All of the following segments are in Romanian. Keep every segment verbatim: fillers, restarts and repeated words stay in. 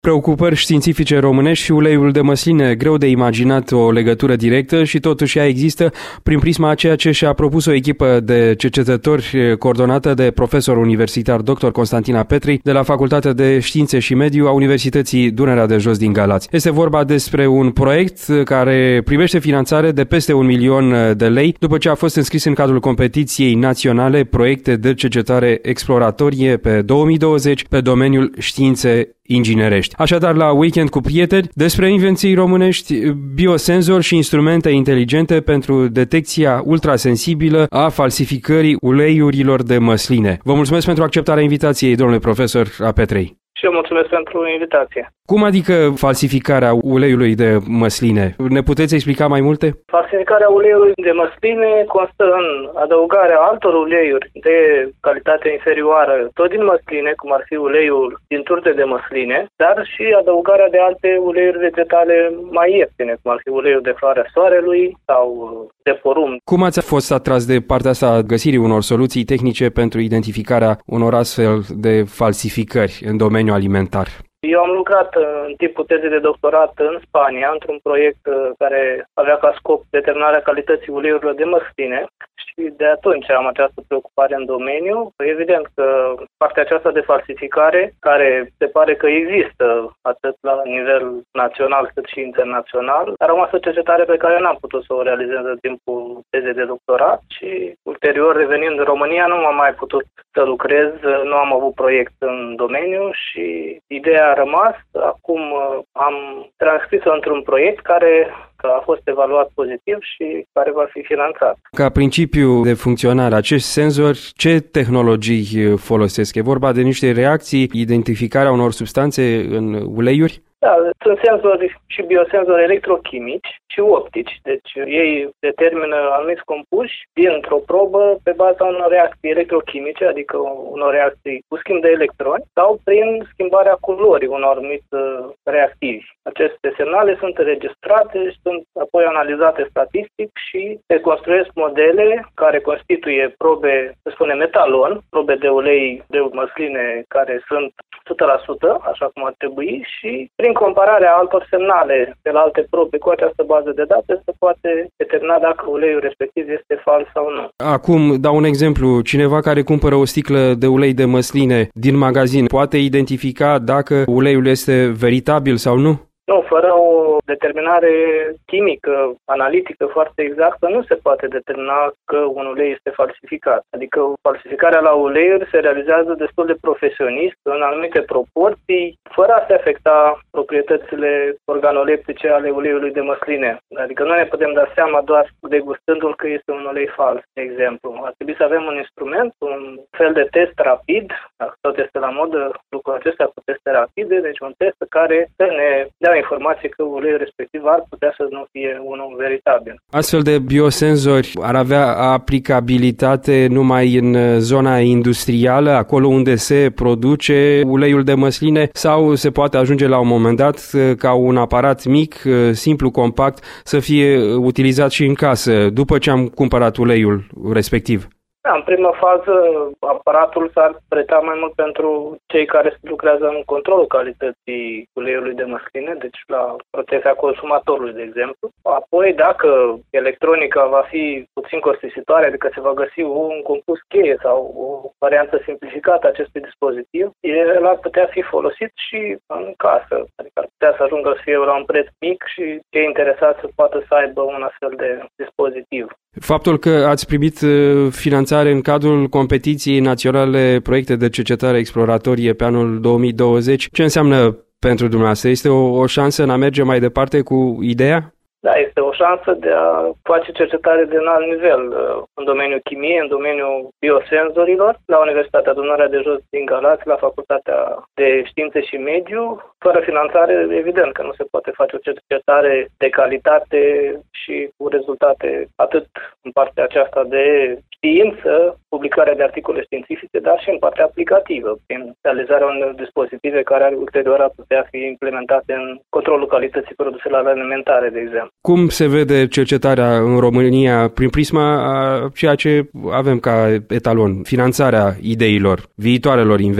Preocupări științifice românești și uleiul de măsline, greu de imaginat o legătură directă și totuși ea există prin prisma a ceea ce și-a propus o echipă de cercetători coordonată de profesor universitar doctor Constantina Petri de la Facultatea de Științe și Mediu a Universității Dunărea de Jos din Galați. Este vorba despre un proiect care primește finanțare de peste un milion de lei după ce a fost înscris în cadrul competiției naționale Proiecte de cercetare exploratorie pe două mii douăzeci pe domeniul științe inginerești. Așadar, la Weekend cu prieteni, despre invenții românești, biosenzori și instrumente inteligente pentru detecția ultrasensibilă a falsificării uleiurilor de măsline. Vă mulțumesc pentru acceptarea invitației, domnule profesor Petrei. Și eu mulțumesc pentru invitație. Cum adică falsificarea uleiului de măsline? Ne puteți explica mai multe? Falsificarea uleiului de măsline constă în adăugarea altor uleiuri de calitate inferioară, tot din măsline, cum ar fi uleiul din turte de măsline, dar și adăugarea de alte uleiuri vegetale mai ieftine, cum ar fi uleiul de floarea soarelui sau de porumb. Cum ați fost atras de partea asta a găsirii unor soluții tehnice pentru identificarea unor astfel de falsificări în domeniul alimentar? Eu am lucrat în timpul tezei de doctorat în Spania, într-un proiect care avea ca scop determinarea calității uleiurilor de măsline și de atunci am această preocupare în domeniu. Evident că partea aceasta de falsificare, care se pare că există atât la nivel național cât și internațional, a rămas o cercetare pe care n-am putut să o realizez în timpul tezei de doctorat și ulterior, revenind în România, nu am mai putut să lucrez, nu am avut proiect în domeniu și ideea a rămas. Acum am transcris-o într-un proiect care a fost evaluat pozitiv și care va fi finanțat. Ca principiu de funcționare, acești senzori, ce tehnologii folosesc? E vorba de niște reacții, identificarea unor substanțe în uleiuri? Da, sunt senzori și biosenzori electrochimici și optici. Deci ei determină anumiți compuși dintr-o probă pe baza unor reacții electrochimice, adică unor reacții cu schimb de electroni, sau prin schimbarea culorii unor anumiți reactivi. Aceste semnale sunt înregistrate și sunt apoi analizate statistic și se construiesc modele care constituie probe, să spunem, metalon, probe de ulei de măsline care sunt o sută la sută, așa cum ar trebui, și prin compararea altor semnale de la alte probe cu această bază de date se poate determina dacă uleiul respectiv este fals sau nu. Acum dau un exemplu. Cineva care cumpără o sticlă de ulei de măsline din magazin poate identifica dacă uleiul este veritabil sau nu? Nu, fără o determinare chimică, analitică foarte exactă, nu se poate determina că un ulei este falsificat. Adică falsificarea la uleiuri se realizează destul de profesionist, în anumite proporții, fără a se afecta proprietățile organoleptice ale uleiului de măsline. Adică nu ne putem da seama doar degustându-l că este un ulei fals, de exemplu. Ar trebui să avem un instrument, un fel de test rapid, tot este la modă lucrul acesta cu teste rapide, deci un test care să ne dea informație că uleiul respectiv ar putea să nu fie unul veritabil. Astfel de biosenzori ar avea aplicabilitate numai în zona industrială, acolo unde se produce uleiul de măsline, sau se poate ajunge la un moment dat ca un aparat mic, simplu, compact, să fie utilizat și în casă, după ce am cumpărat uleiul respectiv? Da, în primă fază, aparatul s-ar preta mai mult pentru cei care lucrează în controlul calității uleiului de măsline, deci la protecția consumatorului, de exemplu. Apoi, dacă electronica va fi puțin costisitoare, adică se va găsi un compus cheie sau o variantă simplificată a acestui dispozitiv, el ar putea fi folosit și în casă, adică ar putea să ajungă să fie la un preț mic și cei interesați să poată să aibă un astfel de dispozitiv. Faptul că ați primit finanțare în cadrul competiției naționale Proiecte de cercetare exploratorie pe anul două mii douăzeci, ce înseamnă pentru dumneavoastră? Este o, o șansă în a merge mai departe cu ideea? Da, este o șansă de a face cercetare de înalt nivel în domeniul chimiei, în domeniul biosenzorilor, la Universitatea Dunărea de Jos din Galați, la Facultatea de Științe și Mediu. Fără finanțare, evident că nu se poate face o cercetare de calitate și cu rezultate atât în partea aceasta de știință, publicarea de articole științifice, dar și în partea aplicativă, prin realizarea unor dispozitive care ulterior ar putea fi implementate în controlul calității produselor alimentare, de exemplu. Cum se vede cercetarea în România prin prisma a ceea ce avem ca etalon, finanțarea ideilor, viitoarelor invenții?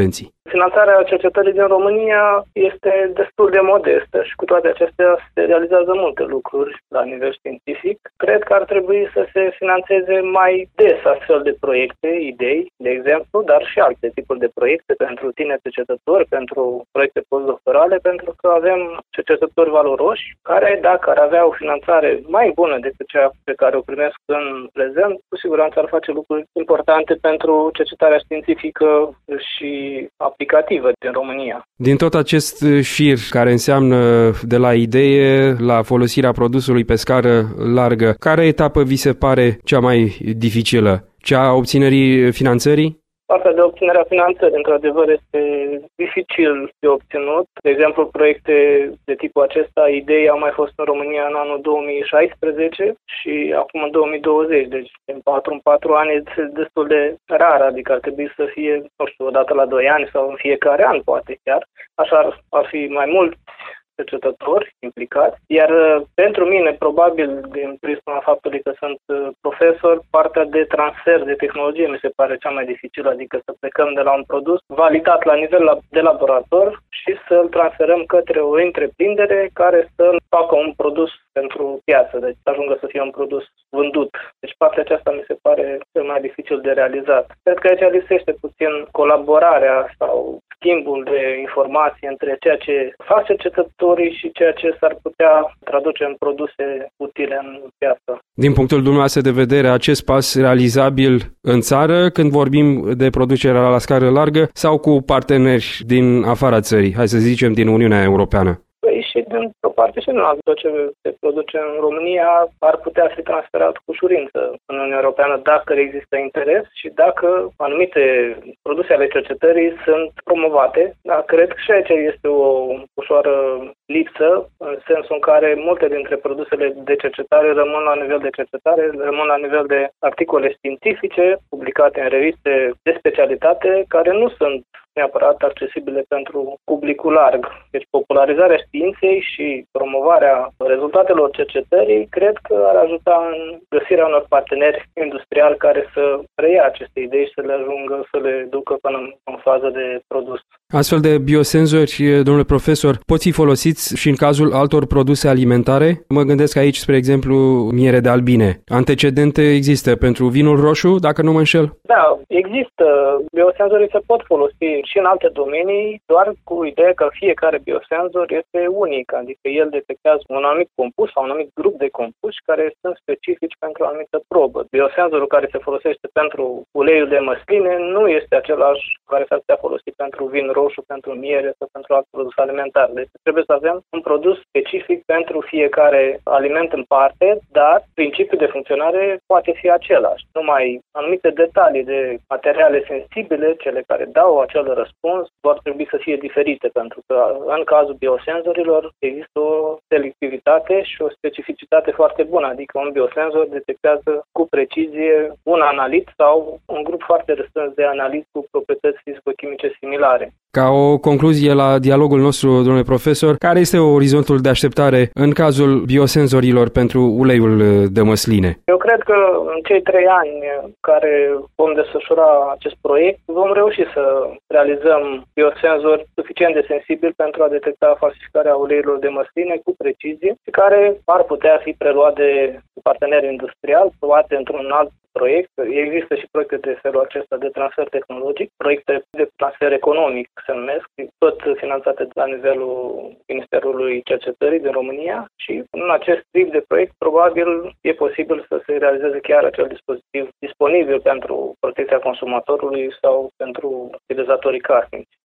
Finanțarea cercetării din România este destul de modestă și cu toate acestea se realizează multe lucruri la nivel științific. Cred că ar trebui să se finanțeze mai des astfel de proiecte, idei, de exemplu, dar și alte tipuri de proiecte pentru tineri cercetători, pentru proiecte postdoctorale, pentru că avem cercetători valoroși care, dacă ar avea o finanțare mai bună decât cea pe care o primesc în prezent, cu siguranță ar face lucruri importante pentru cercetarea științifică și aplicativă din România. Din tot acest șir care înseamnă de la idee la folosirea produsului pe scară largă, care etapă vi se pare cea mai dificilă? Cea a obținerii finanțării? Partea de obținerea finanțării, într-adevăr, este dificil de obținut. De exemplu, proiecte de tipul acesta, idei au mai fost în România în anul două mii șaisprezece și acum în două mii douăzeci. Deci, în patru în patru ani este destul de rar, adică ar trebui să fie, nu știu, o dată la doi ani sau în fiecare an, poate chiar. Așa ar, ar fi mai mult cercetători implicați, iar pentru mine, probabil, din prisma faptului că sunt profesor, partea de transfer de tehnologie mi se pare cea mai dificilă, adică să plecăm de la un produs validat la nivel de laborator și să-l transferăm către o întreprindere care să facă un produs pentru piață, deci să ajungă să fie un produs vândut. Deci partea aceasta mi se pare cel mai dificil de realizat. Cred că aici lipsește puțin colaborarea sau schimbul de informații între ceea ce fac cercetătorii și ceea ce s-ar putea traduce în produse utile în piață. Din punctul dumneavoastră de vedere, acest pas realizabil în țară, când vorbim de producerea la scară largă, sau cu parteneri din afara țării, hai să zicem din Uniunea Europeană? Păi și dintr-o parte și din altă, tot ce se produce în România ar putea fi transferat cu ușurință în Uniunea Europeană dacă există interes și dacă anumite produse ale cercetării sunt promovate. Dar cred că și aici este o ușoară lipsă, în sensul în care multe dintre produsele de cercetare rămân la nivel de cercetare, rămân la nivel de articole științifice publicate în reviste de specialitate, care nu sunt neapărat accesibile pentru publicul larg. Deci popularizarea științei și promovarea rezultatelor cercetării cred că ar ajuta în găsirea unor parteneri industriali care să preia aceste idei și să le ajungă să le ducă până în fază de produs. Astfel de biosenzori, domnule profesor, pot fi folosiți și în cazul altor produse alimentare? Mă gândesc aici, spre exemplu, miere de albine. Antecedente există pentru vinul roșu, dacă nu mă înșel? Da, există. Biosenzorii se pot folosi și în alte domenii, doar cu ideea că fiecare biosenzor este unic, adică el detectează un anumit compus sau un anumit grup de compuși care sunt specifici pentru o anumită probă. Biosenzorul care se folosește pentru uleiul de măsline nu este același care s-ar putea folosi pentru vin roșu, pentru miere sau pentru alt produs alimentar. Deci trebuie să avem un produs specific pentru fiecare aliment în parte, dar principiul de funcționare poate fi același. Numai anumite detalii de materiale sensibile, cele care dau acel răspuns, vor trebui să fie diferite, pentru că în cazul biosenzorilor există o selectivitate și o specificitate foarte bună, adică un biosenzor detectează cu precizie un analit sau un grup foarte restrâns de analiți cu proprietăți fizico-chimice similare. Ca o concluzie la dialogul nostru, domnule profesor, care este orizontul de așteptare în cazul biosenzorilor pentru uleiul de măsline? Eu cred că în cei trei ani care vom desfășura acest proiect, vom reuși să realizăm biosenzori suficient de sensibili pentru a detecta falsificarea uleiurilor de măsline cu precizie și care ar putea fi preluat de parteneri industriali, poate într-un alt proiect. Există și proiecte de felul acesta de transfer tehnologic, proiecte de transfer economic se numesc, tot finanțate la nivelul Ministerului Cercetării din România și în acest tip de proiect probabil e posibil să se realizeze chiar acel dispozitiv disponibil pentru protecția consumatorului sau pentru utilizatorii casnici.